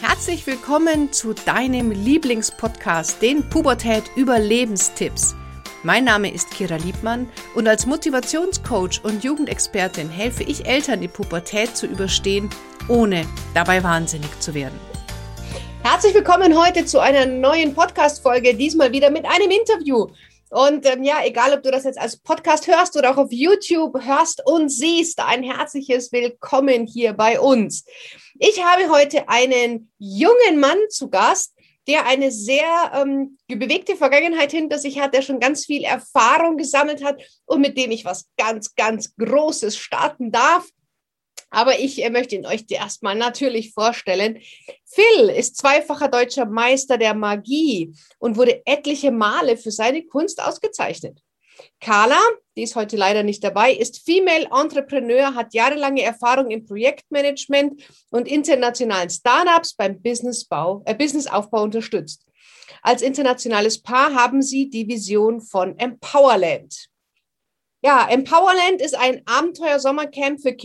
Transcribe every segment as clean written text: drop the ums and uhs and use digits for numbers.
Herzlich willkommen zu deinem Lieblingspodcast, den Pubertät-Überlebenstipps. Mein Name ist Kira Liebmann und als Motivationscoach und Jugendexpertin helfe ich Eltern, die Pubertät zu überstehen, ohne dabei wahnsinnig zu werden. Herzlich willkommen heute zu einer neuen Podcast-Folge, diesmal wieder mit einem Interview. Und egal, ob du das jetzt als Podcast hörst oder auch auf YouTube hörst und siehst, ein herzliches Willkommen hier bei uns. Ich habe heute einen jungen Mann zu Gast, der eine sehr bewegte Vergangenheit hinter sich hat, der schon ganz viel Erfahrung gesammelt hat und mit dem ich was ganz, ganz Großes starten darf. Aber ich möchte ihn euch erstmal natürlich vorstellen. Phil ist zweifacher deutscher Meister der Magie und wurde etliche Male für seine Kunst ausgezeichnet. Carla, die ist heute leider nicht dabei, ist Female Entrepreneur, hat jahrelange Erfahrung im Projektmanagement und internationalen Startups beim Businessaufbau unterstützt. Als internationales Paar haben sie die Vision von Empowerland. Ja, Empowerland ist ein Abenteuer-Sommercamp für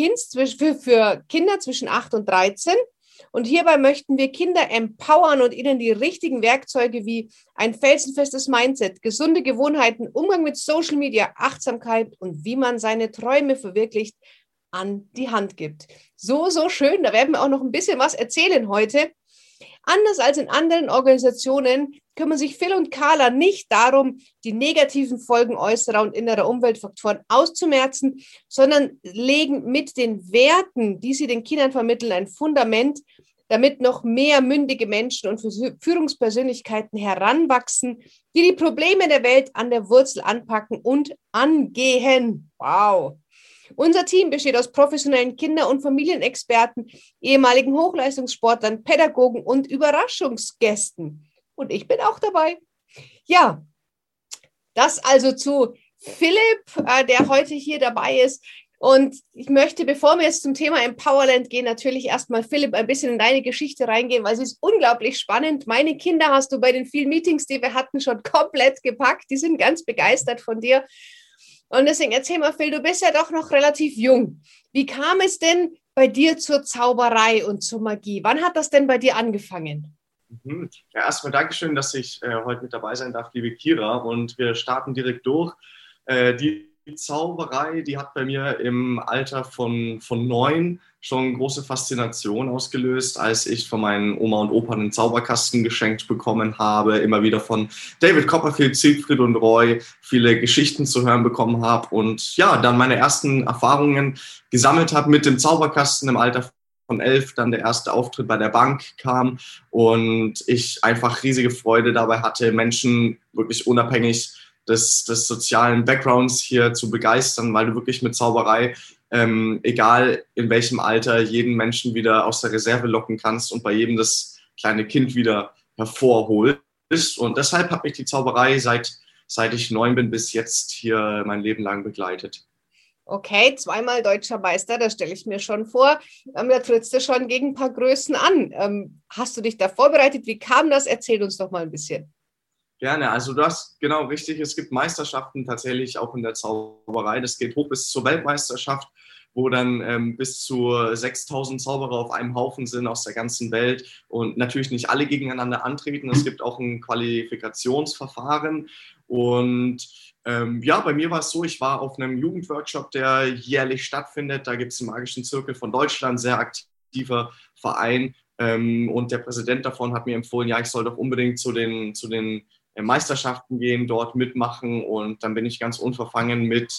Kinder zwischen 8 und 13. Und hierbei möchten wir Kinder empowern und ihnen die richtigen Werkzeuge wie ein felsenfestes Mindset, gesunde Gewohnheiten, Umgang mit Social Media, Achtsamkeit und wie man seine Träume verwirklicht, an die Hand gibt. So schön, da werden wir auch noch ein bisschen was erzählen heute. Anders als in anderen Organisationen kümmern sich Phil und Carla nicht darum, die negativen Folgen äußerer und innerer Umweltfaktoren auszumerzen, sondern legen mit den Werten, die sie den Kindern vermitteln, ein Fundament, damit noch mehr mündige Menschen und Führungspersönlichkeiten heranwachsen, die die Probleme der Welt an der Wurzel anpacken und angehen. Wow! Unser Team besteht aus professionellen Kinder- und Familienexperten, ehemaligen Hochleistungssportlern, Pädagogen und Überraschungsgästen. Und ich bin auch dabei. Ja, das also zu Philipp, der heute hier dabei ist. Und ich möchte, bevor wir jetzt zum Thema Empowerland gehen, natürlich erstmal, Philipp, ein bisschen in deine Geschichte reingehen, weil sie ist unglaublich spannend. Meine Kinder hast du bei den vielen Meetings, die wir hatten, schon komplett gepackt. Die sind ganz begeistert von dir. Und deswegen erzähl mal, Phil, du bist ja doch noch relativ jung. Wie kam es denn bei dir zur Zauberei und zur Magie? Wann hat das denn bei dir angefangen? Ja, erstmal Dankeschön, dass ich heute mit dabei sein darf, liebe Kira. Und wir starten direkt durch. Die Zauberei, die hat bei mir im Alter von 9 schon große Faszination ausgelöst, als ich von meinen Oma und Opa einen Zauberkasten geschenkt bekommen habe, immer wieder von David Copperfield, Siegfried und Roy viele Geschichten zu hören bekommen habe und ja, dann meine ersten Erfahrungen gesammelt habe mit dem Zauberkasten im Alter von 11, dann der erste Auftritt bei der Bank kam und ich einfach riesige Freude dabei hatte, Menschen wirklich unabhängig des sozialen Backgrounds hier zu begeistern, weil du wirklich mit Zauberei, egal in welchem Alter, jeden Menschen wieder aus der Reserve locken kannst und bei jedem das kleine Kind wieder hervorholst. Und deshalb hat mich die Zauberei seit ich 9 bin bis jetzt hier mein Leben lang begleitet. Okay, zweimal deutscher Meister, das stelle ich mir schon vor. Da trittst du schon gegen ein paar Größen an. Hast du dich da vorbereitet? Wie kam das? Erzähl uns doch mal ein bisschen. Gerne, also du hast genau richtig, es gibt Meisterschaften tatsächlich auch in der Zauberei, das geht hoch bis zur Weltmeisterschaft, wo dann bis zu 6.000 Zauberer auf einem Haufen sind aus der ganzen Welt und natürlich nicht alle gegeneinander antreten, es gibt auch ein Qualifikationsverfahren und bei mir war es so, ich war auf einem Jugendworkshop, der jährlich stattfindet, da gibt es den Magischen Zirkel von Deutschland, sehr aktiver Verein und der Präsident davon hat mir empfohlen, ja, ich soll doch unbedingt zu den Meisterschaften gehen, dort mitmachen und dann bin ich ganz unverfangen mit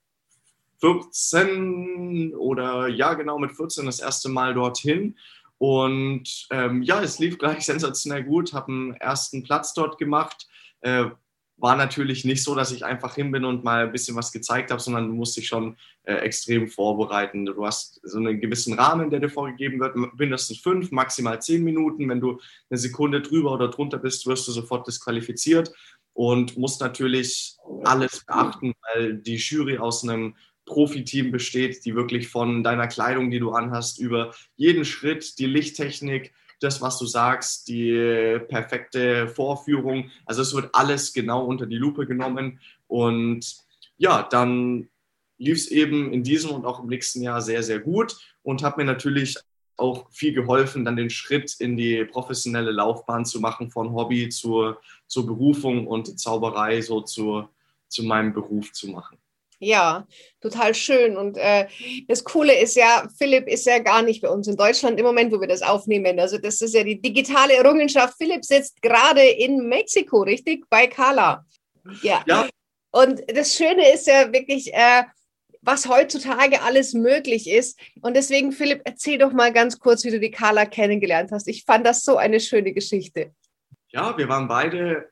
14 mit 14 das erste Mal dorthin und es lief gleich sensationell gut, habe einen ersten Platz dort gemacht, war natürlich nicht so, dass ich einfach hin bin und mal ein bisschen was gezeigt habe, sondern du musst dich schon extrem vorbereiten. Du hast so einen gewissen Rahmen, der dir vorgegeben wird, mindestens 5, maximal 10 Minuten. Wenn du eine Sekunde drüber oder drunter bist, wirst du sofort disqualifiziert und musst natürlich alles beachten, weil die Jury aus einem Profiteam besteht, die wirklich von deiner Kleidung, die du anhast, über jeden Schritt, die Lichttechnik, das, was du sagst, die perfekte Vorführung. Also es wird alles genau unter die Lupe genommen. Und ja, dann lief es eben in diesem und auch im nächsten Jahr sehr, sehr gut und habe mir natürlich auch viel geholfen, dann den Schritt in die professionelle Laufbahn zu machen, von Hobby zur Berufung und die Zauberei so zu meinem Beruf zu machen. Ja, total schön. Und das Coole ist ja, Philipp ist ja gar nicht bei uns in Deutschland im Moment, wo wir das aufnehmen. Also das ist ja die digitale Errungenschaft. Philipp sitzt gerade in Mexiko, richtig? Bei Carla. Ja. Und das Schöne ist ja wirklich, was heutzutage alles möglich ist. Und deswegen, Philipp, erzähl doch mal ganz kurz, wie du die Carla kennengelernt hast. Ich fand das so eine schöne Geschichte. Ja, wir waren beide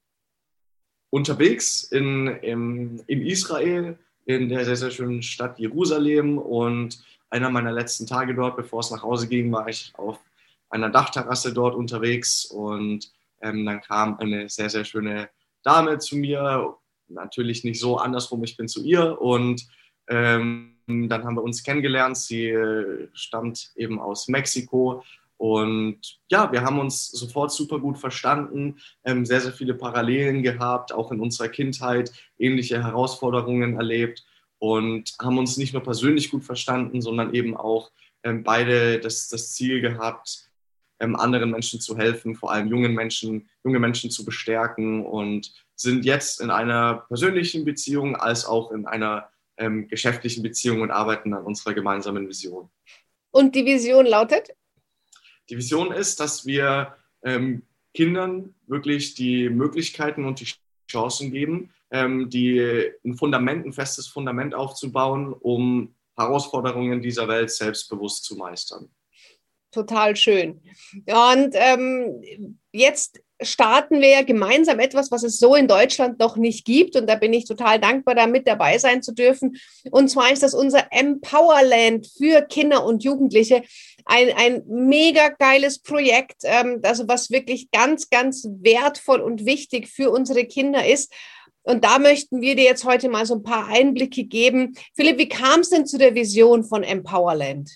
unterwegs in Israel, in der sehr, sehr schönen Stadt Jerusalem. Und einer meiner letzten Tage dort, bevor es nach Hause ging, war ich auf einer Dachterrasse dort unterwegs. Und dann kam eine sehr, sehr schöne Dame zu mir. Natürlich nicht so, andersrum, ich bin zu ihr. Und dann haben wir uns kennengelernt. Sie stammt eben aus Mexiko. Und ja, wir haben uns sofort super gut verstanden, sehr, sehr viele Parallelen gehabt, auch in unserer Kindheit ähnliche Herausforderungen erlebt und haben uns nicht nur persönlich gut verstanden, sondern eben auch beide das Ziel gehabt, anderen Menschen zu helfen, vor allem junge Menschen zu bestärken und sind jetzt in einer persönlichen Beziehung als auch in einer geschäftlichen Beziehung und arbeiten an unserer gemeinsamen Vision. Und die Vision lautet? Die Vision ist, dass wir Kindern wirklich die Möglichkeiten und die Chancen geben, ein festes Fundament aufzubauen, um Herausforderungen dieser Welt selbstbewusst zu meistern. Total schön. Und jetzt starten wir gemeinsam etwas, was es so in Deutschland noch nicht gibt. Und da bin ich total dankbar, da mit dabei sein zu dürfen. Und zwar ist das unser Empowerland für Kinder und Jugendliche. Ein mega geiles Projekt, also was wirklich ganz, ganz wertvoll und wichtig für unsere Kinder ist. Und da möchten wir dir jetzt heute mal so ein paar Einblicke geben. Philipp, wie kam es denn zu der Vision von Empowerland?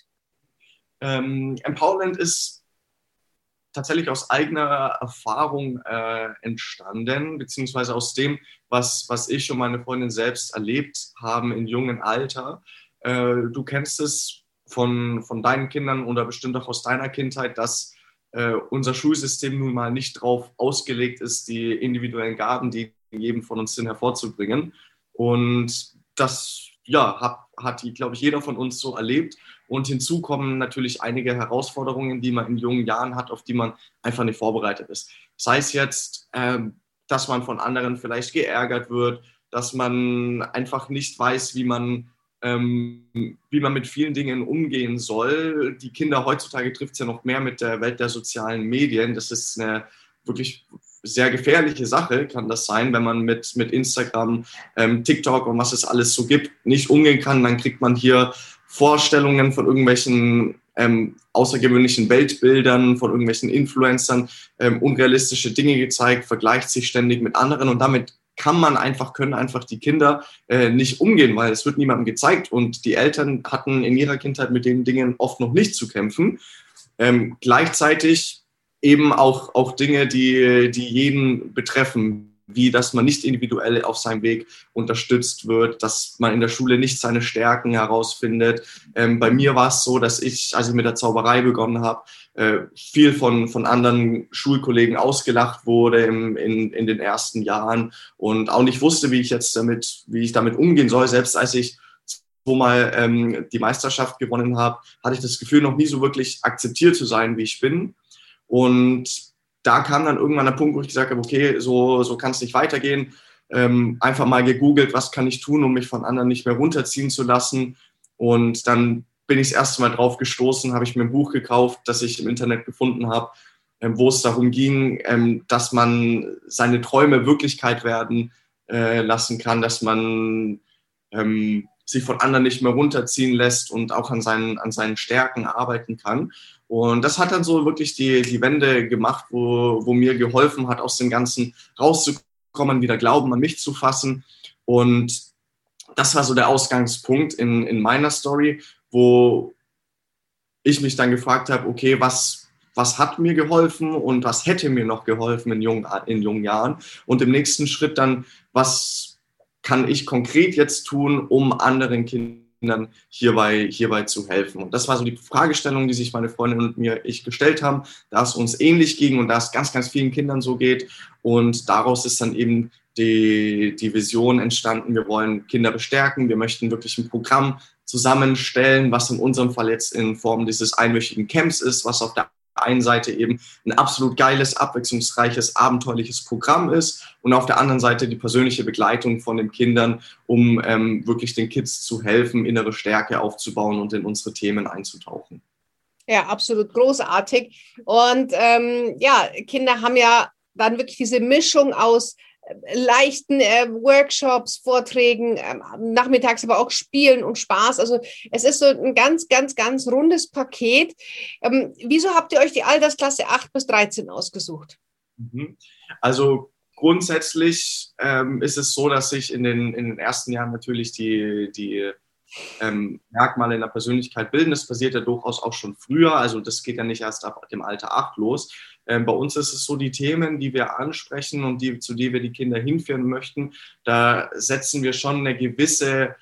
Empowerland ist tatsächlich aus eigener Erfahrung entstanden, beziehungsweise aus dem, was ich und meine Freundin selbst erlebt haben in jungem Alter. Du kennst es von deinen Kindern oder bestimmt auch aus deiner Kindheit, dass unser Schulsystem nun mal nicht darauf ausgelegt ist, die individuellen Gaben, die in jedem von uns sind, hervorzubringen. Und das hat, glaube ich, jeder von uns so erlebt. Und hinzu kommen natürlich einige Herausforderungen, die man in jungen Jahren hat, auf die man einfach nicht vorbereitet ist. Sei es jetzt, dass man von anderen vielleicht geärgert wird, dass man einfach nicht weiß, wie man mit vielen Dingen umgehen soll. Die Kinder heutzutage trifft es ja noch mehr mit der Welt der sozialen Medien. Das ist eine wirklich sehr gefährliche Sache, kann das sein, wenn man mit Instagram, TikTok und was es alles so gibt, nicht umgehen kann. Dann kriegt man hier Vorstellungen von irgendwelchen außergewöhnlichen Weltbildern, von irgendwelchen Influencern, unrealistische Dinge gezeigt, vergleicht sich ständig mit anderen und damit können einfach die Kinder nicht umgehen, weil es wird niemandem gezeigt und die Eltern hatten in ihrer Kindheit mit den Dingen oft noch nicht zu kämpfen. Gleichzeitig eben auch Dinge, die jeden betreffen, wie dass man nicht individuell auf seinem Weg unterstützt wird, dass man in der Schule nicht seine Stärken herausfindet. Bei mir war es so, dass ich, als ich mit der Zauberei begonnen habe, viel von anderen Schulkollegen ausgelacht wurde in den ersten Jahren und auch nicht wusste, wie ich damit umgehen soll. Selbst als ich mal die Meisterschaft gewonnen habe, hatte ich das Gefühl, noch nie so wirklich akzeptiert zu sein, wie ich bin. Und da kam dann irgendwann der Punkt, wo ich gesagt habe, okay, so kann es nicht weitergehen. Einfach mal gegoogelt, was kann ich tun, um mich von anderen nicht mehr runterziehen zu lassen. Und dann bin ich das erste Mal drauf gestoßen, habe ich mir ein Buch gekauft, das ich im Internet gefunden habe, wo es darum ging, dass man seine Träume Wirklichkeit werden lassen kann, dass man sich von anderen nicht mehr runterziehen lässt und auch an seinen Stärken arbeiten kann. Und das hat dann so wirklich die Wende gemacht, wo mir geholfen hat, aus dem Ganzen rauszukommen, wieder Glauben an mich zu fassen. Und das war so der Ausgangspunkt in meiner Story, wo ich mich dann gefragt habe, okay, was hat mir geholfen und was hätte mir noch geholfen in jungen Jahren? Und im nächsten Schritt dann, was kann ich konkret jetzt tun, um anderen Kindern Kindern hierbei zu helfen. Und das war so die Fragestellung, die sich meine Freundin und ich gestellt haben, da es uns ähnlich ging und da es ganz, ganz vielen Kindern so geht. Und daraus ist dann eben die Vision entstanden, wir wollen Kinder bestärken, wir möchten wirklich ein Programm zusammenstellen, was in unserem Fall jetzt in Form dieses einwöchigen Camps ist, was auf der einen Seite eben ein absolut geiles, abwechslungsreiches, abenteuerliches Programm ist und auf der anderen Seite die persönliche Begleitung von den Kindern, um wirklich den Kids zu helfen, innere Stärke aufzubauen und in unsere Themen einzutauchen. Ja, absolut großartig. Und Kinder haben ja dann wirklich diese Mischung aus leichten Workshops, Vorträgen, nachmittags aber auch Spielen und Spaß. Also es ist so ein ganz, ganz, ganz rundes Paket. Wieso habt ihr euch die Altersklasse 8 bis 13 ausgesucht? Also grundsätzlich ist es so, dass sich in den ersten Jahren natürlich die Merkmale in der Persönlichkeit bilden. Das passiert ja durchaus auch schon früher. Also das geht ja nicht erst ab dem Alter 8 los. Bei uns ist es so, die Themen, die wir ansprechen und zu denen wir die Kinder hinführen möchten, da setzen wir schon eine gewisse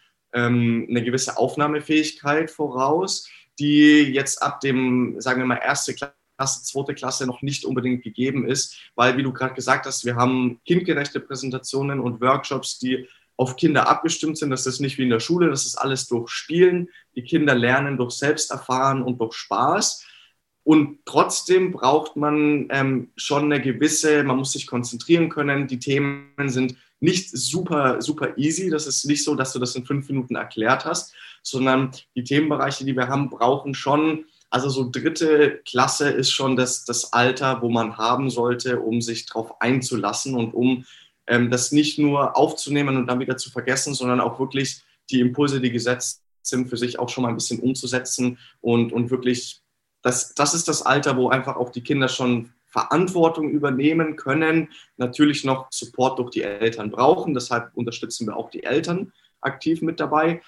Aufnahmefähigkeit voraus, die jetzt ab dem, sagen wir mal, erste Klasse, zweite Klasse noch nicht unbedingt gegeben ist, weil, wie du gerade gesagt hast, wir haben kindgerechte Präsentationen und Workshops, die auf Kinder abgestimmt sind. Das ist nicht wie in der Schule, das ist alles durch Spielen. Die Kinder lernen durch Selbsterfahren und durch Spaß. Und trotzdem braucht man schon eine gewisse, man muss sich konzentrieren können. Die Themen sind nicht super, super easy. Das ist nicht so, dass du das in 5 Minuten erklärt hast, sondern die Themenbereiche, die wir haben, brauchen schon, also so 3. Klasse ist schon das Alter, wo man haben sollte, um sich darauf einzulassen und um das nicht nur aufzunehmen und dann wieder zu vergessen, sondern auch wirklich die Impulse, die gesetzt sind, für sich auch schon mal ein bisschen umzusetzen und wirklich, das ist das Alter, wo einfach auch die Kinder schon Verantwortung übernehmen können, natürlich noch Support durch die Eltern brauchen, deshalb unterstützen wir auch die Eltern aktiv mit dabei.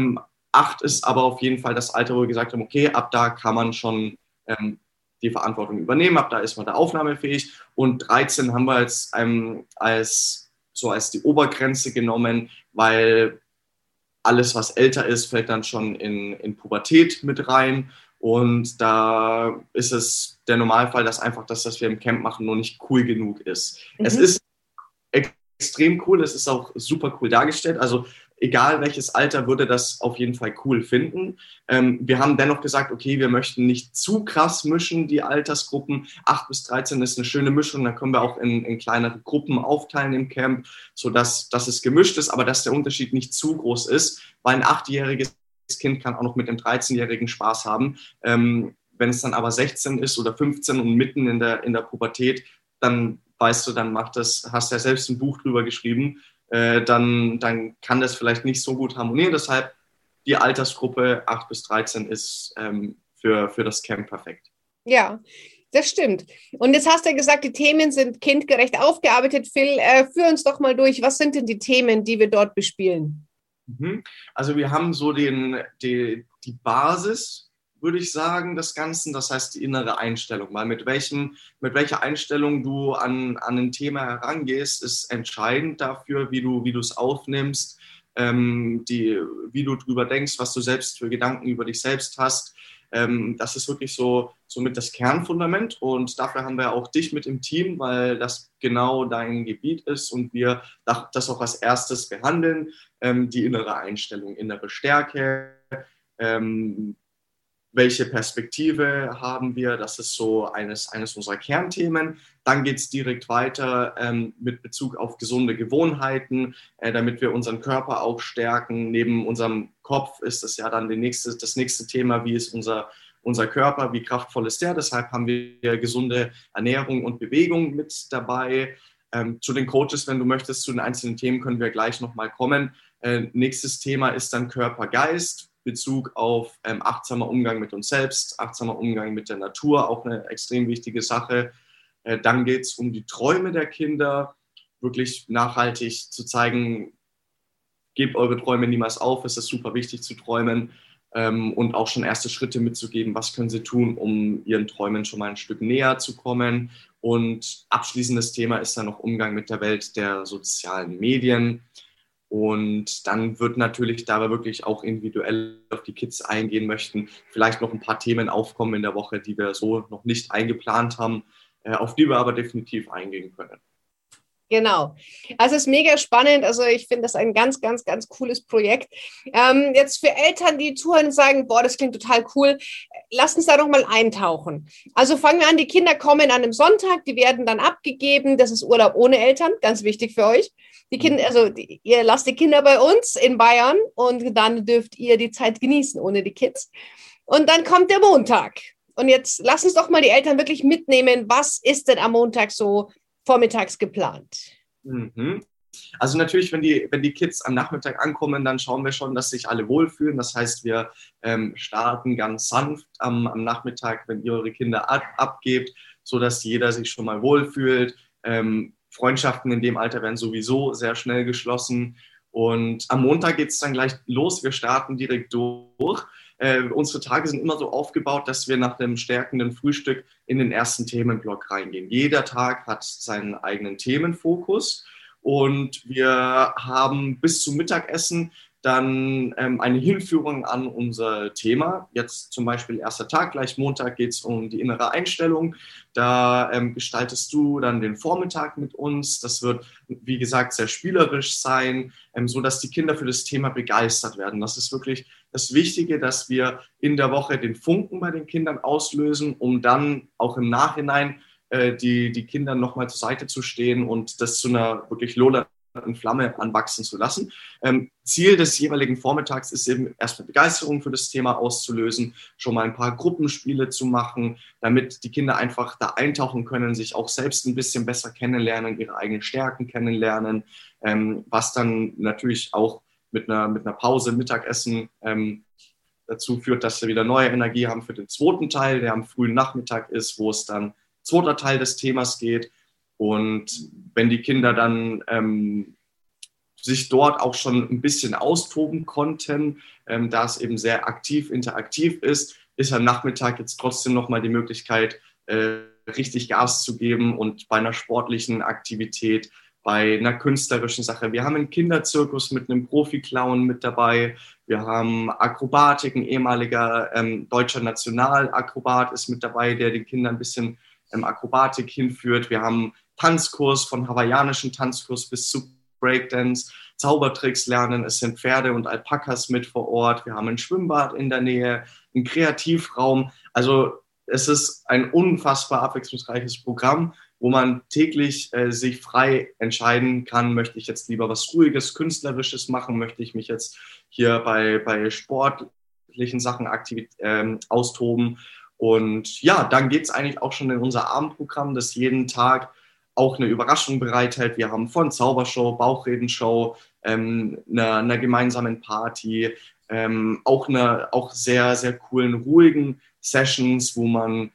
8 ist aber auf jeden Fall das Alter, wo wir gesagt haben, okay, ab da kann man schon die Verantwortung übernehmen, ab da ist man da aufnahmefähig und 13 haben wir jetzt als die Obergrenze genommen, weil alles, was älter ist, fällt dann schon in Pubertät mit rein und da ist es der Normalfall, dass einfach das, was wir im Camp machen, noch nicht cool genug ist. Es ist extrem cool, es ist auch super cool dargestellt, also egal welches Alter würde das auf jeden Fall cool finden. Wir haben dennoch gesagt, okay, wir möchten nicht zu krass mischen, die Altersgruppen. 8 bis 13 ist eine schöne Mischung, da können wir auch in kleinere Gruppen aufteilen im Camp, sodass es gemischt ist, aber dass der Unterschied nicht zu groß ist, weil ein 8-jähriges Kind kann auch noch mit einem 13-jährigen Spaß haben. Wenn es dann aber 16 ist oder 15 und mitten in der Pubertät, dann weißt du, hast du ja selbst ein Buch drüber geschrieben, dann kann das vielleicht nicht so gut harmonieren. Deshalb die Altersgruppe 8 bis 13 ist für das Camp perfekt. Ja, das stimmt. Und jetzt hast du gesagt, die Themen sind kindgerecht aufgearbeitet. Phil, führ uns doch mal durch. Was sind denn die Themen, die wir dort bespielen? Also wir haben so die Basis, würde ich sagen, des Ganzen, das heißt die innere Einstellung. Weil mit welcher Einstellung du an ein Thema herangehst, ist entscheidend dafür, wie du es aufnimmst, wie du drüber denkst, was du selbst für Gedanken über dich selbst hast. Das ist wirklich somit das Kernfundament und dafür haben wir auch dich mit im Team, weil das genau dein Gebiet ist und wir das auch als erstes behandeln, die innere Einstellung, innere Stärke, welche Perspektive haben wir, das ist so eines unserer Kernthemen. Dann geht es direkt weiter mit Bezug auf gesunde Gewohnheiten, damit wir unseren Körper auch stärken. Neben unserem Kopf ist das ja dann das nächste Thema, wie ist unser Körper, wie kraftvoll ist der. Deshalb haben wir gesunde Ernährung und Bewegung mit dabei. Zu den Coaches, wenn du möchtest, zu den einzelnen Themen können wir gleich nochmal kommen. Nächstes Thema ist dann Körper-Geist. Bezug auf achtsamer Umgang mit uns selbst, achtsamer Umgang mit der Natur, auch eine extrem wichtige Sache. Dann geht es um die Träume der Kinder, wirklich nachhaltig zu zeigen, gebt eure Träume niemals auf, es ist super wichtig zu träumen und auch schon erste Schritte mitzugeben, was können sie tun, um ihren Träumen schon mal ein Stück näher zu kommen. Und abschließendes Thema ist dann noch Umgang mit der Welt der sozialen Medien. Und dann wird natürlich, da wir wirklich auch individuell auf die Kids eingehen möchten, vielleicht noch ein paar Themen aufkommen in der Woche, die wir so noch nicht eingeplant haben, auf die wir aber definitiv eingehen können. Genau. Also es ist mega spannend. Also ich finde das ein ganz, ganz, ganz cooles Projekt. Jetzt für Eltern, die zuhören und sagen, boah, das klingt total cool, lass uns da doch mal eintauchen. Also fangen wir an, die Kinder kommen an einem Sonntag, die werden dann abgegeben. Das ist Urlaub ohne Eltern, ganz wichtig für euch. Die Kinder, ihr lasst die Kinder bei uns in Bayern und dann dürft ihr die Zeit genießen ohne die Kids. Und dann kommt der Montag. Und jetzt lass uns doch mal die Eltern wirklich mitnehmen. Was ist denn am Montag so vormittags geplant? Also natürlich, wenn die Kids am Nachmittag ankommen, dann schauen wir schon, dass sich alle wohlfühlen. Das heißt, wir starten ganz sanft am Nachmittag, wenn ihr eure Kinder abgebt, sodass jeder sich schon mal wohlfühlt. Freundschaften in dem Alter werden sowieso sehr schnell geschlossen. Und am Montag geht es dann gleich los. Wir starten direkt durch. Unsere Tage sind immer so aufgebaut, dass wir nach dem stärkenden Frühstück in den ersten Themenblock reingehen. Jeder Tag hat seinen eigenen Themenfokus und wir haben bis zum Mittagessen dann eine Hinführung an unser Thema. Jetzt zum Beispiel erster Tag, gleich Montag geht es um die innere Einstellung. Da gestaltest du dann den Vormittag mit uns. Das wird, wie gesagt, sehr spielerisch sein, sodass die Kinder für das Thema begeistert werden. Das ist wirklich das Wichtige, dass wir in der Woche den Funken bei den Kindern auslösen, um dann auch im Nachhinein die Kinder nochmal zur Seite zu stehen und das zu einer wirklich lodernden Flamme anwachsen zu lassen. Ziel des jeweiligen Vormittags ist eben erstmal Begeisterung für das Thema auszulösen, schon mal ein paar Gruppenspiele zu machen, damit die Kinder einfach da eintauchen können, sich auch selbst ein bisschen besser kennenlernen, ihre eigenen Stärken kennenlernen, was dann natürlich auch mit einer Pause, Mittagessen dazu führt, dass wir wieder neue Energie haben für den zweiten Teil, der am frühen Nachmittag ist, wo es dann zweiter Teil des Themas geht. Und wenn die Kinder dann sich dort auch schon ein bisschen austoben konnten, da es eben sehr aktiv, interaktiv ist am Nachmittag jetzt trotzdem nochmal die Möglichkeit, richtig Gas zu geben und bei einer sportlichen Aktivität, bei einer künstlerischen Sache. Wir haben einen Kinderzirkus mit einem Profi-Clown mit dabei. Wir haben Akrobatik, ein ehemaliger deutscher Nationalakrobat ist mit dabei, der den Kindern ein bisschen Akrobatik hinführt. Wir haben Tanzkurs, von hawaiianischen Tanzkurs bis zu Breakdance, Zaubertricks lernen. Es sind Pferde und Alpakas mit vor Ort. Wir haben ein Schwimmbad in der Nähe, einen Kreativraum. Also es ist ein unfassbar abwechslungsreiches Programm, wo man täglich sich frei entscheiden kann, möchte ich jetzt lieber was Ruhiges, Künstlerisches machen, möchte ich mich jetzt hier bei sportlichen Sachen austoben. Und ja, dann geht es eigentlich auch schon in unser Abendprogramm, das jeden Tag auch eine Überraschung bereithält. Wir haben von Zaubershow, Bauchredenshow, einer gemeinsamen Party, auch sehr, sehr coolen, ruhigen Sessions, wo man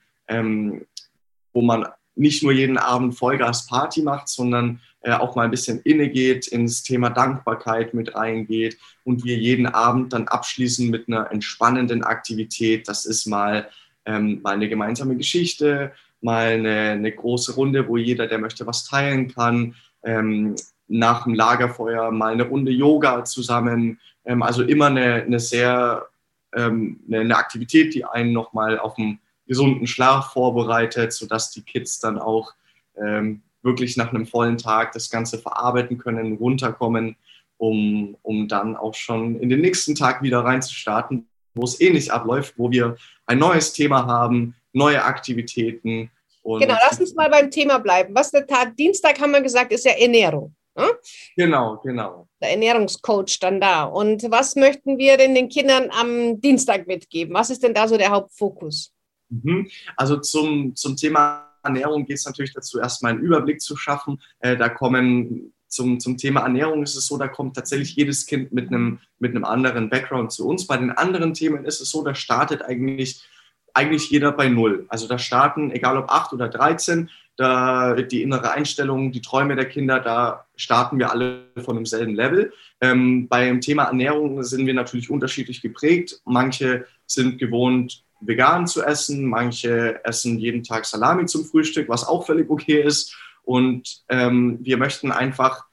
nicht nur jeden Abend Vollgas-Party macht, sondern auch mal ein bisschen innegeht, ins Thema Dankbarkeit mit reingeht und wir jeden Abend dann abschließen mit einer entspannenden Aktivität. Das ist mal eine gemeinsame Geschichte, mal eine große Runde, wo jeder, der möchte, was teilen kann. Nach dem Lagerfeuer mal eine Runde Yoga zusammen. Also immer eine Aktivität, die einen nochmal auf einen gesunden Schlaf vorbereitet, sodass die Kids dann auch wirklich nach einem vollen Tag das Ganze verarbeiten können, runterkommen, um dann auch schon in den nächsten Tag wieder reinzustarten, wo es ähnlich abläuft, wo wir ein neues Thema haben, neue Aktivitäten. Und genau, lass uns mal beim Thema bleiben. Was der Tag Dienstag, haben wir gesagt, ist ja Ernährung. Ne? Genau. Der Ernährungscoach dann da. Und was möchten wir denn den Kindern am Dienstag mitgeben? Was ist denn da so der Hauptfokus? Also zum Thema Ernährung geht es natürlich dazu, erstmal einen Überblick zu schaffen. Zum Thema Ernährung ist es so, da kommt tatsächlich jedes Kind mit einem anderen Background zu uns. Bei den anderen Themen ist es so, da startet eigentlich jeder bei Null. Also da starten, egal ob 8 oder 13, da die innere Einstellung, die Träume der Kinder, da starten wir alle von demselben Level. Beim Thema Ernährung sind wir natürlich unterschiedlich geprägt. Manche sind gewohnt, vegan zu essen, manche essen jeden Tag Salami zum Frühstück, was auch völlig okay ist. Und wir möchten einfach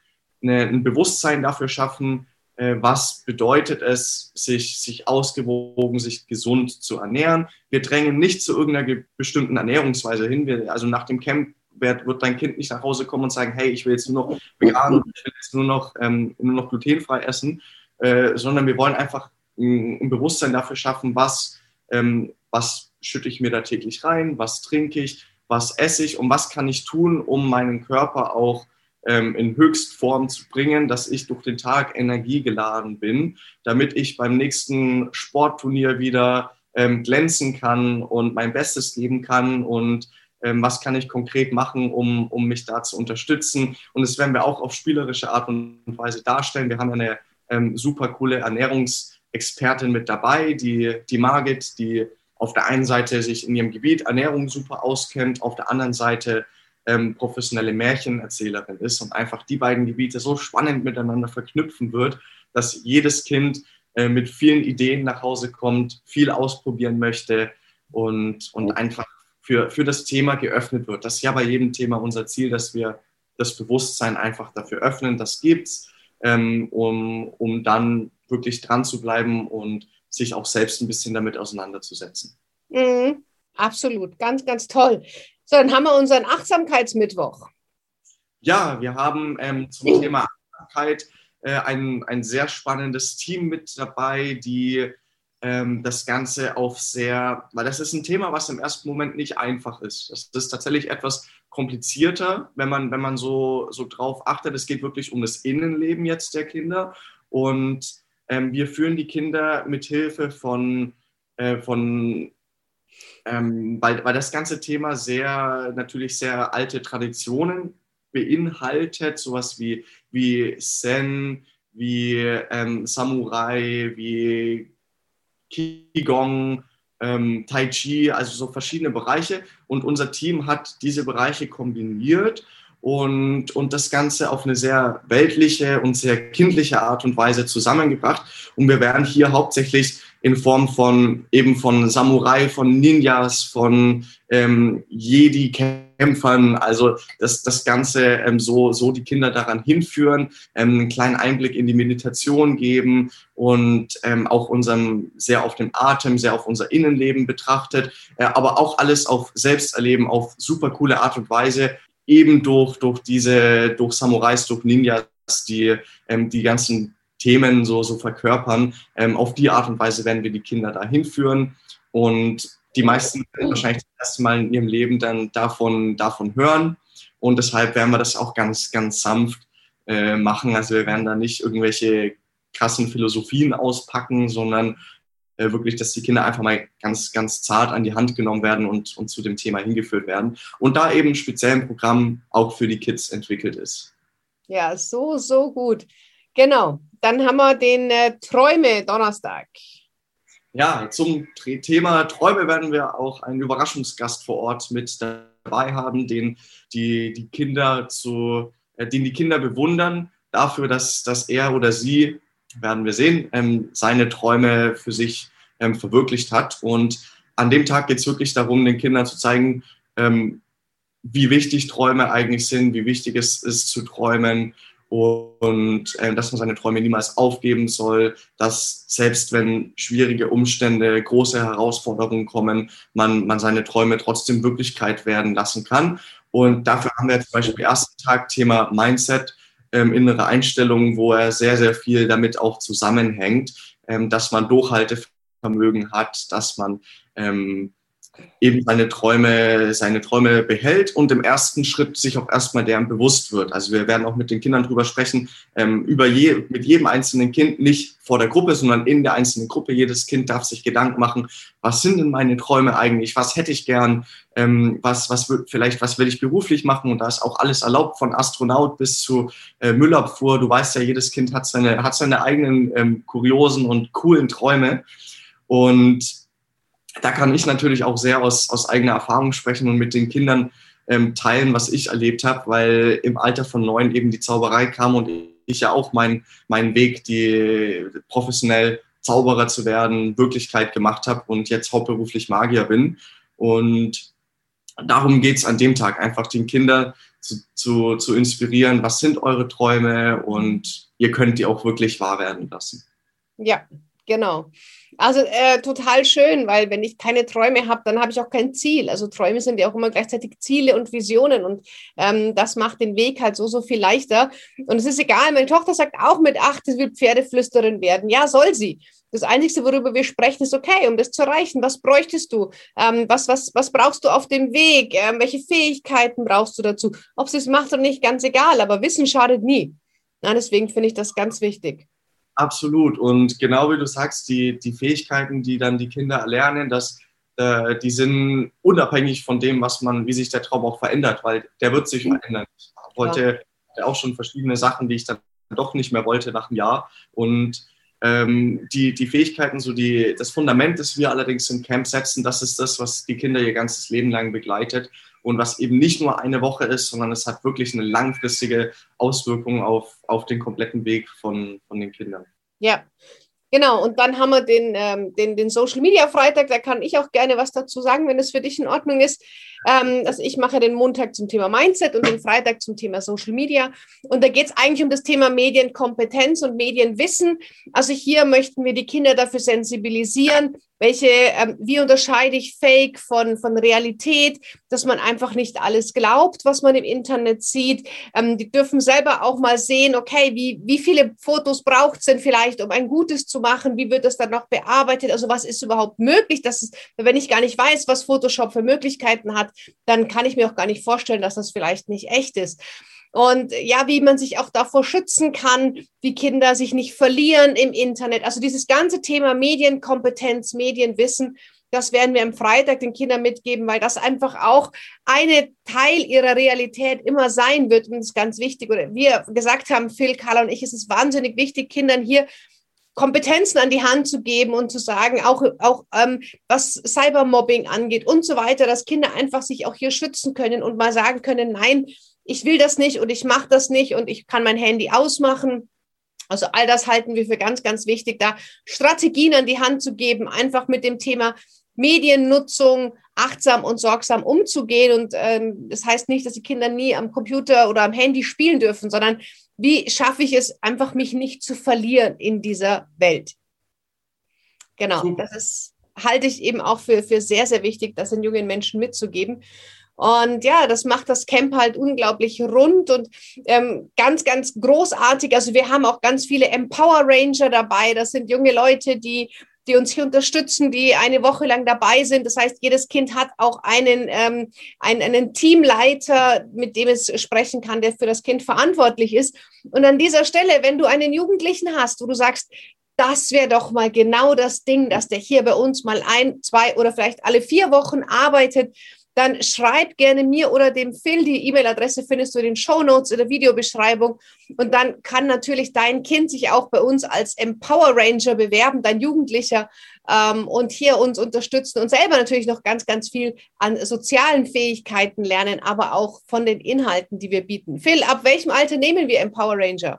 ein Bewusstsein dafür schaffen, was bedeutet es, sich ausgewogen, sich gesund zu ernähren. Wir drängen nicht zu irgendeiner bestimmten Ernährungsweise hin. Also nach dem Camp wird dein Kind nicht nach Hause kommen und sagen, hey, ich will jetzt nur noch vegan und ich will jetzt nur noch glutenfrei essen, sondern wir wollen einfach ein Bewusstsein dafür schaffen, was schütte ich mir da täglich rein, was trinke ich, was esse ich und was kann ich tun, um meinen Körper auch in Höchstform zu bringen, dass ich durch den Tag energiegeladen bin, damit ich beim nächsten Sportturnier wieder glänzen kann und mein Bestes geben kann und was kann ich konkret machen, um mich da zu unterstützen. Und das werden wir auch auf spielerische Art und Weise darstellen. Wir haben eine super coole Ernährungsexpertin mit dabei, die Margit, die auf der einen Seite sich in ihrem Gebiet Ernährung super auskennt, auf der anderen Seite professionelle Märchenerzählerin ist und einfach die beiden Gebiete so spannend miteinander verknüpfen wird, dass jedes Kind mit vielen Ideen nach Hause kommt, viel ausprobieren möchte und einfach für das Thema geöffnet wird. Das ist ja bei jedem Thema unser Ziel, dass wir das Bewusstsein einfach dafür öffnen, das gibt's, um dann wirklich dran zu bleiben und sich auch selbst ein bisschen damit auseinanderzusetzen. Absolut, ganz, ganz toll. So, dann haben wir unseren Achtsamkeitsmittwoch. Ja, wir haben zum Thema Achtsamkeit ein sehr spannendes Team mit dabei, die das Ganze weil das ist ein Thema, was im ersten Moment nicht einfach ist. Das ist tatsächlich etwas komplizierter, wenn man so drauf achtet. Es geht wirklich um das Innenleben jetzt der Kinder und wir führen die Kinder mit Hilfe weil das ganze Thema natürlich sehr alte Traditionen beinhaltet, sowas wie Zen, wie Samurai, wie Qigong, Tai Chi, also so verschiedene Bereiche. Und unser Team hat diese Bereiche kombiniert und das Ganze auf eine sehr weltliche und sehr kindliche Art und Weise zusammengebracht. Und wir werden hier hauptsächlich in Form von Samurai, von Ninjas, von Jedi-Kämpfern, also das Ganze so die Kinder daran hinführen, einen kleinen Einblick in die Meditation geben und auch sehr auf den Atem, sehr auf unser Innenleben betrachtet, aber auch alles auf Selbsterleben, auf super coole Art und Weise, eben durch Samurais, durch Ninjas, die ganzen Themen so verkörpern. Auf die Art und Weise werden wir die Kinder dahin führen und die meisten werden wahrscheinlich das erste Mal in ihrem Leben dann davon hören und deshalb werden wir das auch ganz, ganz sanft machen. Also wir werden da nicht irgendwelche krassen Philosophien auspacken, sondern wirklich, dass die Kinder einfach mal ganz, ganz zart an die Hand genommen werden und zu dem Thema hingeführt werden und da eben speziell ein Programm auch für die Kids entwickelt ist. Ja, so, so gut. Genau, dann haben wir den Träume-Donnerstag. Ja, zum Thema Träume werden wir auch einen Überraschungsgast vor Ort mit dabei haben, den die Kinder bewundern dafür, dass er oder sie, werden wir sehen, seine Träume für sich verwirklicht hat. Und an dem Tag geht es wirklich darum, den Kindern zu zeigen, wie wichtig Träume eigentlich sind, wie wichtig es ist zu träumen und dass man seine Träume niemals aufgeben soll, dass selbst wenn schwierige Umstände, große Herausforderungen kommen, man seine Träume trotzdem Wirklichkeit werden lassen kann. Und dafür haben wir zum Beispiel am ersten Tag Thema Mindset, innere Einstellungen, wo er sehr, sehr viel damit auch zusammenhängt, dass man Durchhaltevermögen hat, dass man eben seine Träume behält und im ersten Schritt sich auch erstmal deren bewusst wird. Also wir werden auch mit den Kindern drüber sprechen, mit jedem einzelnen Kind, nicht vor der Gruppe, sondern in der einzelnen Gruppe. Jedes Kind darf sich Gedanken machen, was sind denn meine Träume eigentlich, was hätte ich gern, was will ich beruflich machen, und da ist auch alles erlaubt, von Astronaut bis zu Müllabfuhr. Du weißt ja, jedes Kind hat seine eigenen kuriosen und coolen Träume, und da kann ich natürlich auch sehr aus eigener Erfahrung sprechen und mit den Kindern teilen, was ich erlebt habe, weil im Alter von 9 eben die Zauberei kam und ich ja auch meinen Weg, die professionell Zauberer zu werden, Wirklichkeit gemacht habe und jetzt hauptberuflich Magier bin. Und darum geht es an dem Tag, einfach den Kindern zu inspirieren, was sind eure Träume und ihr könnt die auch wirklich wahr werden lassen. Ja, genau. Also total schön, weil wenn ich keine Träume habe, dann habe ich auch kein Ziel. Also Träume sind ja auch immer gleichzeitig Ziele und Visionen und das macht den Weg halt so viel leichter. Und es ist egal, meine Tochter sagt auch mit 8, sie will Pferdeflüsterin werden. Ja, soll sie. Das Einzige, worüber wir sprechen, ist okay, um das zu erreichen. Was bräuchtest du? Was brauchst du auf dem Weg? Welche Fähigkeiten brauchst du dazu? Ob sie es macht oder nicht, ganz egal. Aber Wissen schadet nie. Ja, deswegen finde ich das ganz wichtig. Absolut. Und genau wie du sagst, die Fähigkeiten, die dann die Kinder erlernen, die sind unabhängig von dem, wie sich der Traum auch verändert, weil der wird sich verändern. Ich wollte auch schon verschiedene Sachen, die ich dann doch nicht mehr wollte nach einem Jahr. Und die Fähigkeiten, das Fundament, das wir allerdings im Camp setzen, das ist das, was die Kinder ihr ganzes Leben lang begleitet und was eben nicht nur eine Woche ist, sondern es hat wirklich eine langfristige Auswirkung auf den kompletten Weg von den Kindern. Ja, genau. Und dann haben wir den Social Media Freitag, da kann ich auch gerne was dazu sagen, wenn es für dich in Ordnung ist. Also ich mache den Montag zum Thema Mindset und den Freitag zum Thema Social Media. Und da geht es eigentlich um das Thema Medienkompetenz und Medienwissen. Also hier möchten wir die Kinder dafür sensibilisieren, wie unterscheide ich Fake von Realität, dass man einfach nicht alles glaubt, was man im Internet sieht. Die dürfen selber auch mal sehen, okay, wie viele Fotos braucht es denn vielleicht, um ein gutes zu machen? Wie wird das dann noch bearbeitet? Also was ist überhaupt möglich? Wenn ich gar nicht weiß, was Photoshop für Möglichkeiten hat, dann kann ich mir auch gar nicht vorstellen, dass das vielleicht nicht echt ist. Und ja, wie man sich auch davor schützen kann, wie Kinder sich nicht verlieren im Internet. Also dieses ganze Thema Medienkompetenz, Medienwissen, das werden wir am Freitag den Kindern mitgeben, weil das einfach auch ein Teil ihrer Realität immer sein wird. Und das ist ganz wichtig. Oder wir gesagt haben, Phil, Carla und ich, ist es wahnsinnig wichtig, Kindern hier Kompetenzen an die Hand zu geben und zu sagen, auch was Cybermobbing angeht und so weiter, dass Kinder einfach sich auch hier schützen können und mal sagen können, nein, ich will das nicht und ich mache das nicht und ich kann mein Handy ausmachen. Also all das halten wir für ganz, ganz wichtig, da Strategien an die Hand zu geben, einfach mit dem Thema Mediennutzung achtsam und sorgsam umzugehen. Und das heißt nicht, dass die Kinder nie am Computer oder am Handy spielen dürfen, sondern wie schaffe ich es, einfach mich nicht zu verlieren in dieser Welt. Genau, das halte ich eben auch für sehr, sehr wichtig, das den jungen Menschen mitzugeben. Und ja, das macht das Camp halt unglaublich rund und ganz, ganz großartig. Also wir haben auch ganz viele Empower Ranger dabei. Das sind junge Leute, die uns hier unterstützen, die eine Woche lang dabei sind. Das heißt, jedes Kind hat auch einen Teamleiter, mit dem es sprechen kann, der für das Kind verantwortlich ist. Und an dieser Stelle, wenn du einen Jugendlichen hast, wo du sagst, das wäre doch mal genau das Ding, dass der hier bei uns mal 1, 2 oder vielleicht alle 4 Wochen arbeitet, dann schreib gerne mir oder dem Phil. Die E-Mail-Adresse findest du in den Shownotes in der Videobeschreibung. Und dann kann natürlich dein Kind sich auch bei uns als Empower Ranger bewerben, dein Jugendlicher, und hier uns unterstützen und selber natürlich noch ganz, ganz viel an sozialen Fähigkeiten lernen, aber auch von den Inhalten, die wir bieten. Phil, ab welchem Alter nehmen wir Empower Ranger?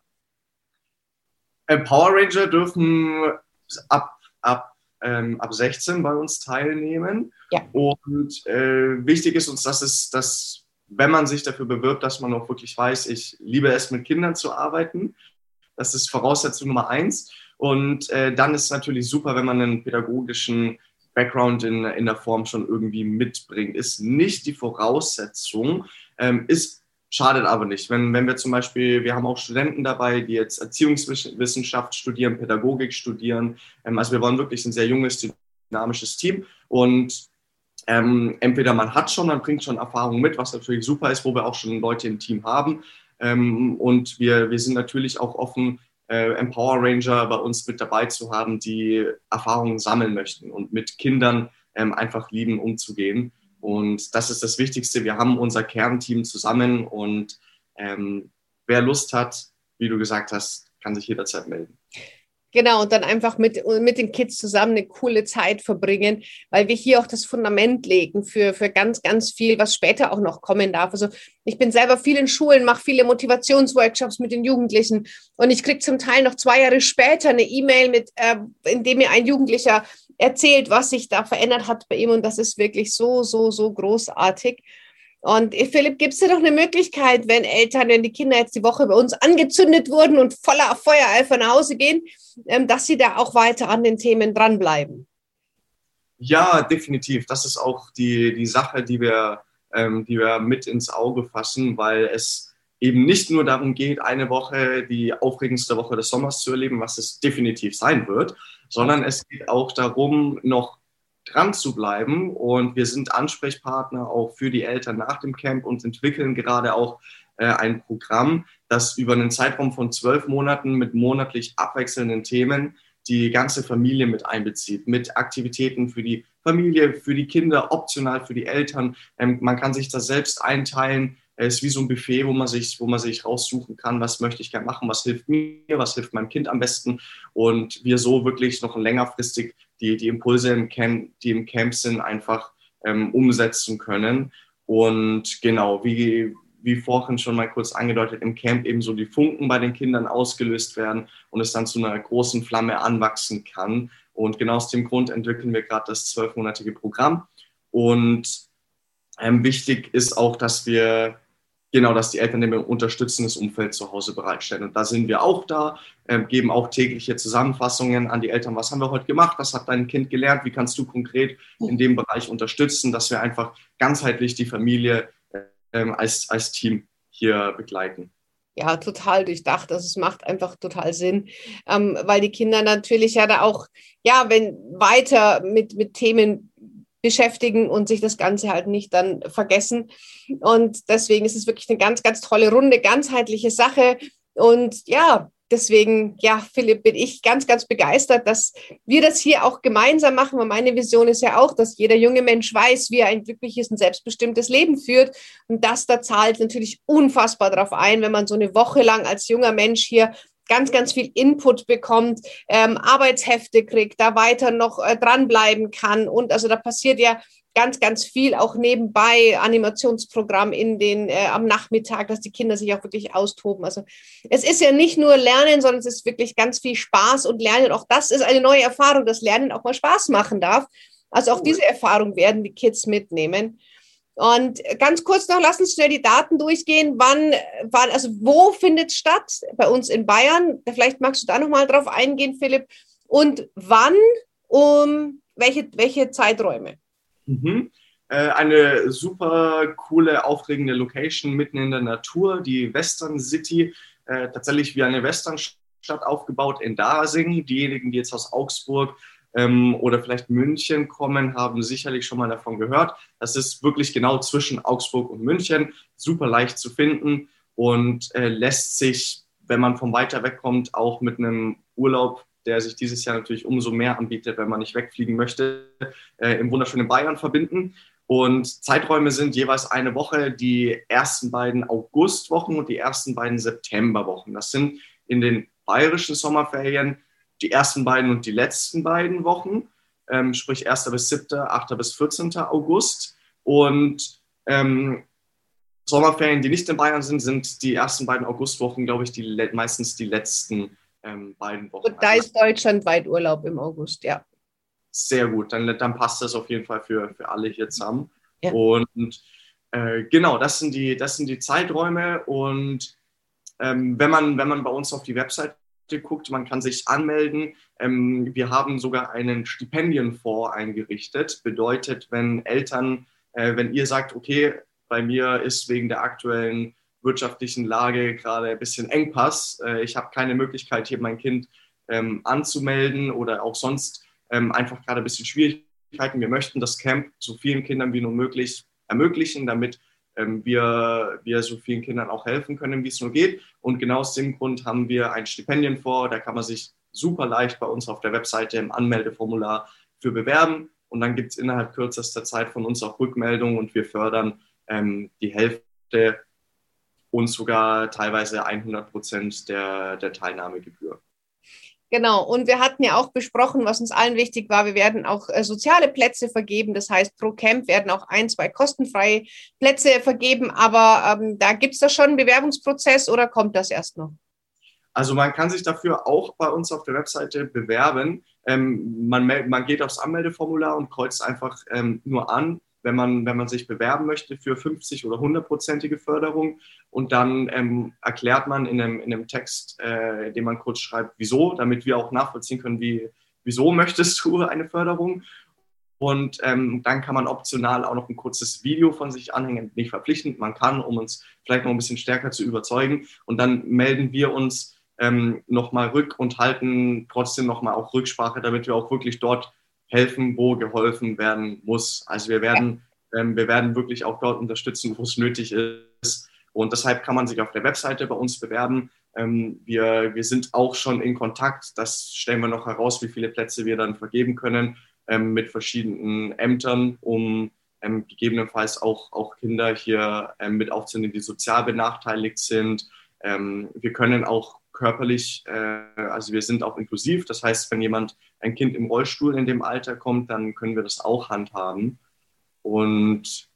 Empower Ranger dürfen ab 16 bei uns teilnehmen. Ja. Und wichtig ist uns, dass wenn man sich dafür bewirbt, dass man auch wirklich weiß, ich liebe es, mit Kindern zu arbeiten. Das ist Voraussetzung Nummer 1. Und dann ist es natürlich super, wenn man einen pädagogischen Background in der Form schon irgendwie mitbringt. Ist nicht die Voraussetzung, schadet aber nicht. Wenn wir zum Beispiel, wir haben auch Studenten dabei, die jetzt Erziehungswissenschaft studieren, Pädagogik studieren. Also wir wollen wirklich ein sehr junges, dynamisches Team. Und entweder man bringt schon Erfahrung mit, was natürlich super ist, wo wir auch schon Leute im Team haben. Und wir sind natürlich auch offen, Empower Ranger bei uns mit dabei zu haben, die Erfahrungen sammeln möchten und mit Kindern einfach lieben, umzugehen. Und das ist das Wichtigste. Wir haben unser Kernteam zusammen und wer Lust hat, wie du gesagt hast, kann sich jederzeit melden. Genau, und dann einfach mit den Kids zusammen eine coole Zeit verbringen, weil wir hier auch das Fundament legen für ganz, ganz viel, was später auch noch kommen darf. Also ich bin selber viel in Schulen, mache viele Motivationsworkshops mit den Jugendlichen und ich kriege zum Teil noch 2 Jahre später eine E-Mail, in dem mir ein Jugendlicher erzählt, was sich da verändert hat bei ihm und das ist wirklich so, so, so großartig. Und Philipp, gibt es da doch eine Möglichkeit, wenn die Kinder jetzt die Woche bei uns angezündet wurden und voller Feuereifer nach Hause gehen, dass sie da auch weiter an den Themen dranbleiben? Ja, definitiv. Das ist auch die Sache, die wir mit ins Auge fassen, weil es eben nicht nur darum geht, eine Woche, die aufregendste Woche des Sommers zu erleben, was es definitiv sein wird, sondern es geht auch darum, noch dran zu bleiben. Und wir sind Ansprechpartner auch für die Eltern nach dem Camp und entwickeln gerade auch ein Programm, das über einen Zeitraum von 12 Monaten mit monatlich abwechselnden Themen die ganze Familie mit einbezieht, mit Aktivitäten für die Familie, für die Kinder, optional für die Eltern. Man kann sich das selbst einteilen. Es ist wie so ein Buffet, wo man sich raussuchen kann, was möchte ich gerne machen, was hilft mir, was hilft meinem Kind am besten. Und wir so wirklich noch längerfristig die Impulse die im Camp sind, einfach umsetzen können. Und genau, wie vorhin schon mal kurz angedeutet, im Camp eben so die Funken bei den Kindern ausgelöst werden und es dann zu einer großen Flamme anwachsen kann. Und genau aus dem Grund entwickeln wir gerade das 12-monatige Programm. Und wichtig ist auch, dass die Eltern ein unterstützendes Umfeld zu Hause bereitstellen. Und da sind wir auch da, geben auch tägliche Zusammenfassungen an die Eltern. Was haben wir heute gemacht? Was hat dein Kind gelernt? Wie kannst du konkret in dem Bereich unterstützen, dass wir einfach ganzheitlich die Familie als Team hier begleiten? Ja, total durchdacht. Also es macht einfach total Sinn, weil die Kinder natürlich ja da auch, ja, wenn weiter mit Themen beschäftigen und sich das Ganze halt nicht dann vergessen. Und deswegen ist es wirklich eine ganz, ganz tolle Runde, ganzheitliche Sache. Und ja, deswegen, ja, Philipp, bin ich ganz, ganz begeistert, dass wir das hier auch gemeinsam machen. Und meine Vision ist ja auch, dass jeder junge Mensch weiß, wie er ein glückliches und selbstbestimmtes Leben führt. Und das da zahlt natürlich unfassbar drauf ein, wenn man so eine Woche lang als junger Mensch hier ganz, ganz viel Input bekommt, Arbeitshefte kriegt, da weiter noch dranbleiben kann. Und also da passiert ja ganz, ganz viel auch nebenbei, Animationsprogramm am Nachmittag, dass die Kinder sich auch wirklich austoben. Also es ist ja nicht nur Lernen, sondern es ist wirklich ganz viel Spaß und Lernen. Auch das ist eine neue Erfahrung, dass Lernen auch mal Spaß machen darf. Also auch diese Erfahrung werden die Kids mitnehmen. Und ganz kurz noch, lass uns schnell die Daten durchgehen. Also wo findet es statt? Bei uns in Bayern. Vielleicht magst du da nochmal drauf eingehen, Philipp. Und wann, welche Zeiträume? Eine super coole, aufregende Location mitten in der Natur, die Western City, tatsächlich wie eine Westernstadt aufgebaut in Dasing. Diejenigen, die jetzt aus Augsburg oder vielleicht München kommen, haben sicherlich schon mal davon gehört. Das ist wirklich genau zwischen Augsburg und München, super leicht zu finden und lässt sich, wenn man von weiter weg kommt, auch mit einem Urlaub, der sich dieses Jahr natürlich umso mehr anbietet, wenn man nicht wegfliegen möchte, im wunderschönen Bayern verbinden. Und Zeiträume sind jeweils eine Woche, die ersten beiden Augustwochen und die ersten beiden Septemberwochen. Das sind in den bayerischen Sommerferien die ersten beiden und die letzten beiden Wochen, sprich 1. bis 7., 8. bis 14. August. Und Sommerferien, die nicht in Bayern sind, sind die ersten beiden Augustwochen, glaube ich, meistens die letzten beiden Wochen. Und da ist deutschlandweit Urlaub im August, ja. Sehr gut, dann passt das auf jeden Fall für alle hier zusammen. Ja. Und genau, das sind die Zeiträume. Und wenn man bei uns auf die Website guckt, man kann sich anmelden. Wir haben sogar einen Stipendienfonds eingerichtet. Bedeutet, wenn ihr sagt, okay, bei mir ist wegen der aktuellen wirtschaftlichen Lage gerade ein bisschen Engpass, ich habe keine Möglichkeit, hier mein Kind anzumelden oder auch sonst einfach gerade ein bisschen Schwierigkeiten. Wir möchten das Camp so vielen Kindern wie nur möglich ermöglichen, damit wir so vielen Kindern auch helfen können, wie es nur geht. Und genau aus dem Grund haben wir ein Stipendienfonds, da kann man sich super leicht bei uns auf der Webseite im Anmeldeformular für bewerben. Und dann gibt es innerhalb kürzester Zeit von uns auch Rückmeldungen und wir fördern die Hälfte und sogar teilweise 100% der Teilnahmegebühr. Genau, und wir hatten ja auch besprochen, was uns allen wichtig war, wir werden auch soziale Plätze vergeben, das heißt pro Camp werden auch 1, 2 kostenfreie Plätze vergeben, aber da gibt es da schon einen Bewerbungsprozess oder kommt das erst noch? Also man kann sich dafür auch bei uns auf der Webseite bewerben. Man geht aufs Anmeldeformular und kreuzt einfach nur an, wenn man sich bewerben möchte für 50 oder 100%ige Förderung. Und dann erklärt man in einem Text, den man kurz schreibt, wieso, damit wir auch nachvollziehen können, wieso möchtest du eine Förderung. Und dann kann man optional auch noch ein kurzes Video von sich anhängen, nicht verpflichtend, man kann, um uns vielleicht noch ein bisschen stärker zu überzeugen. Und dann melden wir uns nochmal rück und halten trotzdem nochmal auch Rücksprache, damit wir auch wirklich dort helfen, wo geholfen werden muss. Also wir werden wirklich auch dort unterstützen, wo es nötig ist. Und deshalb kann man sich auf der Webseite bei uns bewerben. Wir sind auch schon in Kontakt. Das stellen wir noch heraus, wie viele Plätze wir dann vergeben können mit verschiedenen Ämtern, um gegebenenfalls auch Kinder hier mit aufzunehmen, die sozial benachteiligt sind. Wir können auch körperlich, also wir sind auch inklusiv. Das heißt, wenn ein Kind im Rollstuhl in dem Alter kommt, dann können wir das auch handhaben. Und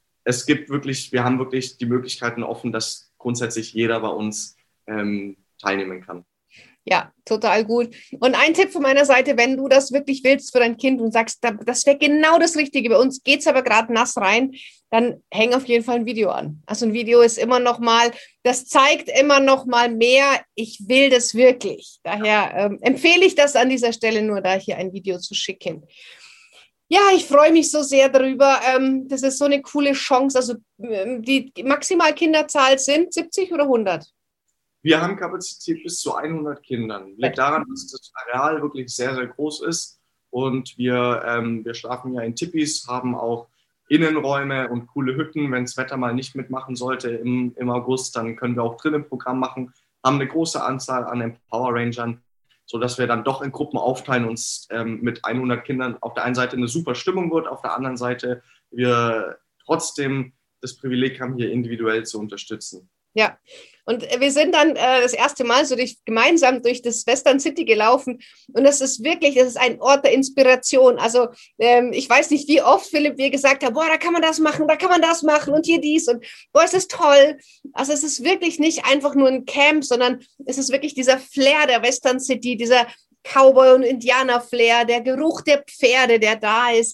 wir haben wirklich die Möglichkeiten offen, dass grundsätzlich jeder bei uns teilnehmen kann. Ja, total gut. Und ein Tipp von meiner Seite, wenn du das wirklich willst für dein Kind und sagst, das wäre genau das Richtige, bei uns geht es aber gerade nass rein, dann häng auf jeden Fall ein Video an. Also ein Video ist immer noch mal, das zeigt immer noch mal mehr, ich will das wirklich. Daher empfehle ich das an dieser Stelle nur, da hier ein Video zu schicken. Ja, ich freue mich so sehr darüber. Das ist so eine coole Chance. Also die Maximalkinderzahl sind 70 oder 100? Wir haben Kapazität bis zu 100 Kindern. Liegt daran, dass das Areal wirklich sehr, sehr groß ist. Und wir schlafen ja in Tippis, haben auch Innenräume und coole Hütten. Wenn das Wetter mal nicht mitmachen sollte im August, dann können wir auch drinnen Programm machen. Haben eine große Anzahl an Empower Rangern, sodass wir dann doch in Gruppen aufteilen und uns mit 100 Kindern auf der einen Seite eine super Stimmung wird, auf der anderen Seite wir trotzdem das Privileg haben, hier individuell zu unterstützen. Ja, und wir sind dann das erste Mal so gemeinsam durch das Western City gelaufen und das ist ein Ort der Inspiration. Also ich weiß nicht, wie oft Philipp mir gesagt hat, boah, da kann man das machen und hier dies und boah, ist das toll. Also es ist wirklich nicht einfach nur ein Camp, sondern es ist wirklich dieser Flair der Western City, dieser Cowboy- und Indianer-Flair, der Geruch der Pferde, der da ist.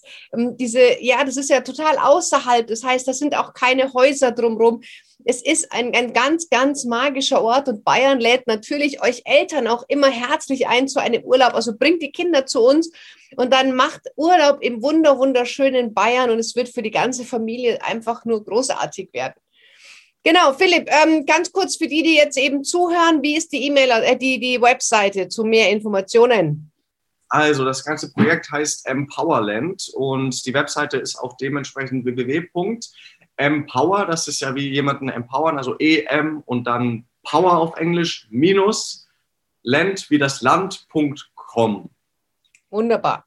Das ist ja total außerhalb. Das heißt, das sind auch keine Häuser drumherum. Es ist ein ganz, ganz magischer Ort und Bayern lädt natürlich euch Eltern auch immer herzlich ein zu einem Urlaub. Also bringt die Kinder zu uns und dann macht Urlaub im wunderschönen Bayern und es wird für die ganze Familie einfach nur großartig werden. Genau, Philipp, ganz kurz für die jetzt eben zuhören, wie ist die die Webseite zu mehr Informationen? Also das ganze Projekt heißt Empowerland und die Webseite ist auch dementsprechend www.empower, das ist ja wie jemanden empowern, also EM und dann Power auf Englisch minus Land wie das Land.com. Wunderbar.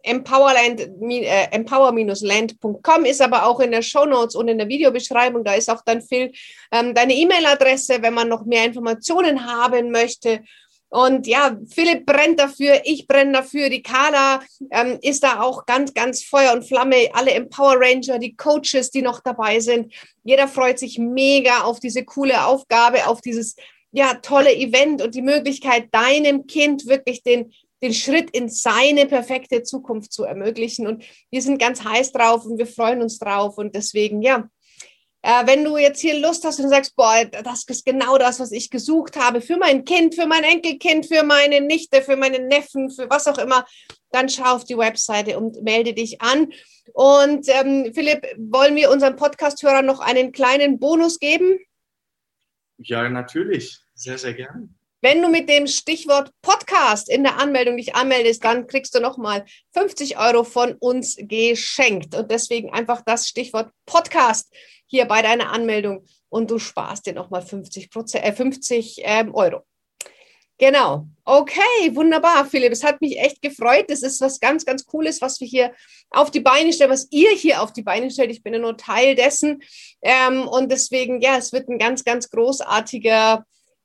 Empower-land.com ist aber auch in der Shownotes und in der Videobeschreibung. Da ist auch dann Phil deine E-Mail-Adresse, wenn man noch mehr Informationen haben möchte. Und ja, Philipp brennt dafür, ich brenne dafür, die Carla ist da auch ganz, ganz Feuer und Flamme, alle Empower Ranger, die Coaches, die noch dabei sind. Jeder freut sich mega auf diese coole Aufgabe, auf dieses tolle Event und die Möglichkeit, deinem Kind wirklich den Schritt in seine perfekte Zukunft zu ermöglichen. Und wir sind ganz heiß drauf und wir freuen uns drauf. Und deswegen, wenn du jetzt hier Lust hast und sagst, boah, das ist genau das, was ich gesucht habe, für mein Kind, für mein Enkelkind, für meine Nichte, für meinen Neffen, für was auch immer, dann schau auf die Webseite und melde dich an. Und Philipp, wollen wir unseren Podcast-Hörern noch einen kleinen Bonus geben? Ja, natürlich. Sehr, sehr gern. Wenn du mit dem Stichwort Podcast in der Anmeldung dich anmeldest, dann kriegst du nochmal 50 € von uns geschenkt. Und deswegen einfach das Stichwort Podcast hier bei deiner Anmeldung und du sparst dir nochmal 50 €. Genau. Okay, wunderbar, Philipp. Es hat mich echt gefreut. Das ist was ganz, ganz Cooles, was wir hier auf die Beine stellen, was ihr hier auf die Beine stellt. Ich bin ja nur Teil dessen. Und deswegen, es wird ein ganz, ganz großartige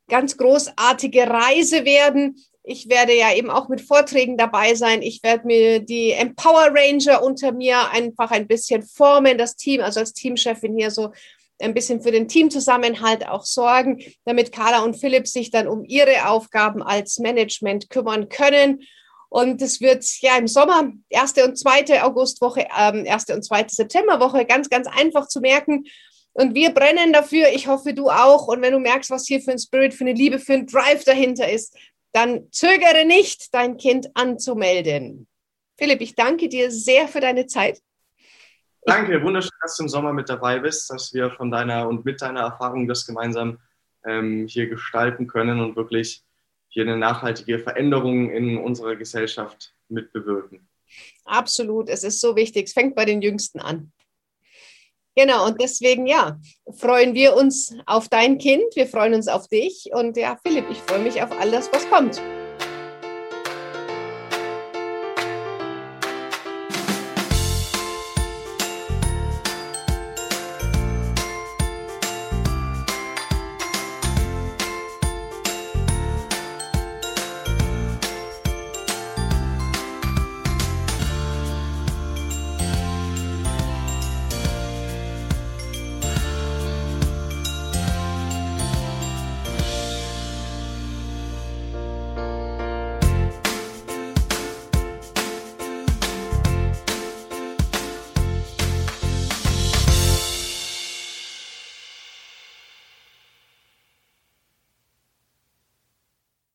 Reise werden. Ich werde ja eben auch mit Vorträgen dabei sein. Ich werde mir die Empower Ranger unter mir einfach ein bisschen formen, das Team, also als Teamchefin hier so ein bisschen für den Teamzusammenhalt auch sorgen, damit Carla und Philipp sich dann um ihre Aufgaben als Management kümmern können. Und es wird ja im Sommer, 1. und 2. Augustwoche, 1. und 2. Septemberwoche, ganz, ganz einfach zu merken. Und wir brennen dafür. Ich hoffe, du auch. Und wenn du merkst, was hier für ein Spirit, für eine Liebe, für ein Drive dahinter ist, dann zögere nicht, dein Kind anzumelden. Philipp, ich danke dir sehr für deine Zeit. Danke, wunderschön, dass du im Sommer mit dabei bist, dass wir von deiner und mit deiner Erfahrung das gemeinsam hier gestalten können und wirklich hier eine nachhaltige Veränderung in unserer Gesellschaft mitbewirken. Absolut, es ist so wichtig. Es fängt bei den Jüngsten an. Genau, und deswegen, ja, freuen wir uns auf dein Kind. Wir freuen uns auf dich. Und ja, Philipp, ich freue mich auf alles, was kommt.